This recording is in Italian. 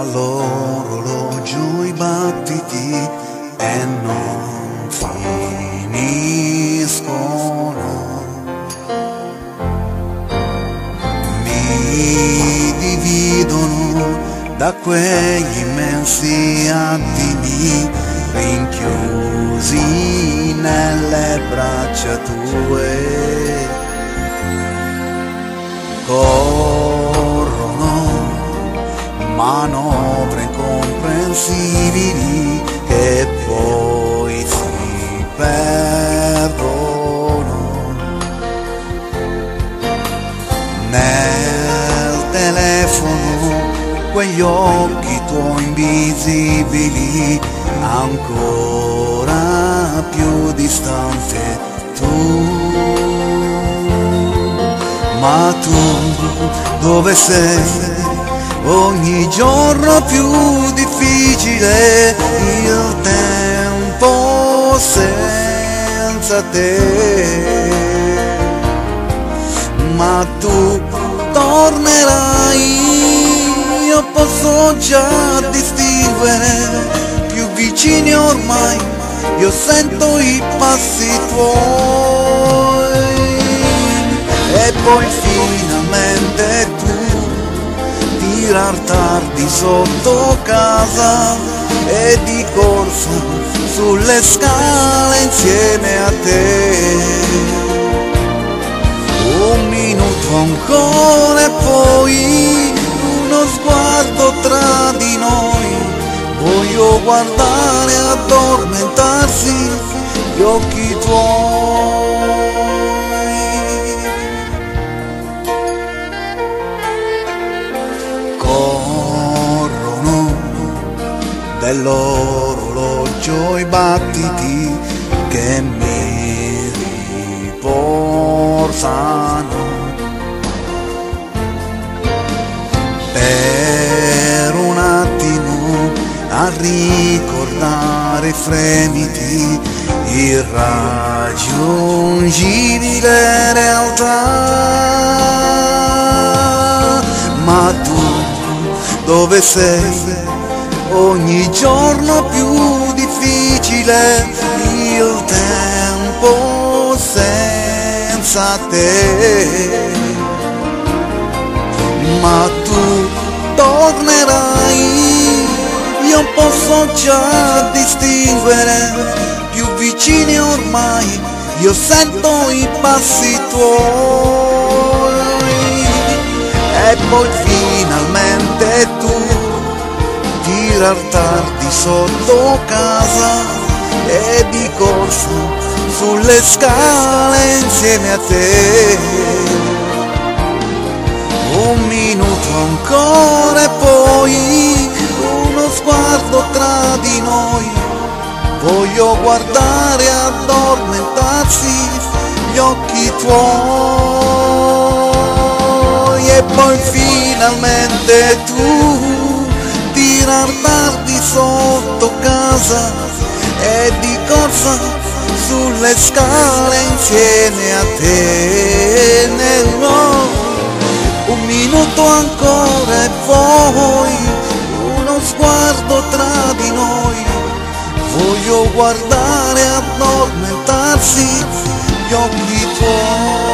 dall'orologio i battiti e non finiscono. Mi dividono da quegli immensi attimi rinchiusi nelle braccia tue. Corrono manovre incomprensibili che poi si perdono nel telefono, quegli occhi tuoi invisibili, ancora più distante tu. Ma tu dove sei? Ogni giorno più difficile, il tempo senza te. Ma tu tornerai, io posso già distinguere, più vicini ormai, io sento i passi tuoi. E poi finalmente tu tirar tardi sotto casa e di corsa sulle scale insieme a te. Un minuto ancora e poi uno sguardo tra di noi, voglio guardare addormentarsi gli occhi tuoi. Corrono dell'orologio i battiti che mi riportano. Per un attimo a ricordare i fremiti, irraggiungibile realtà. Ma tu dove sei? Ogni giorno più difficile, il tempo senza te. Ma tu tornerai, io posso già distinguere, più vicini ormai, io sento i passi tuoi. E poi finalmente tu tirar tardi sotto casa e di corsa sulle scale insieme a te. Un minuto ancora e poi uno sguardo tra di noi, voglio guardare addormentarsi gli occhi tuoi. E poi finalmente tu tirar tardi sotto casa e di corsa sulle scale insieme a te. Un minuto ancora e poi uno sguardo tra di noi, voglio guardare addormentarsi gli occhi tuoi.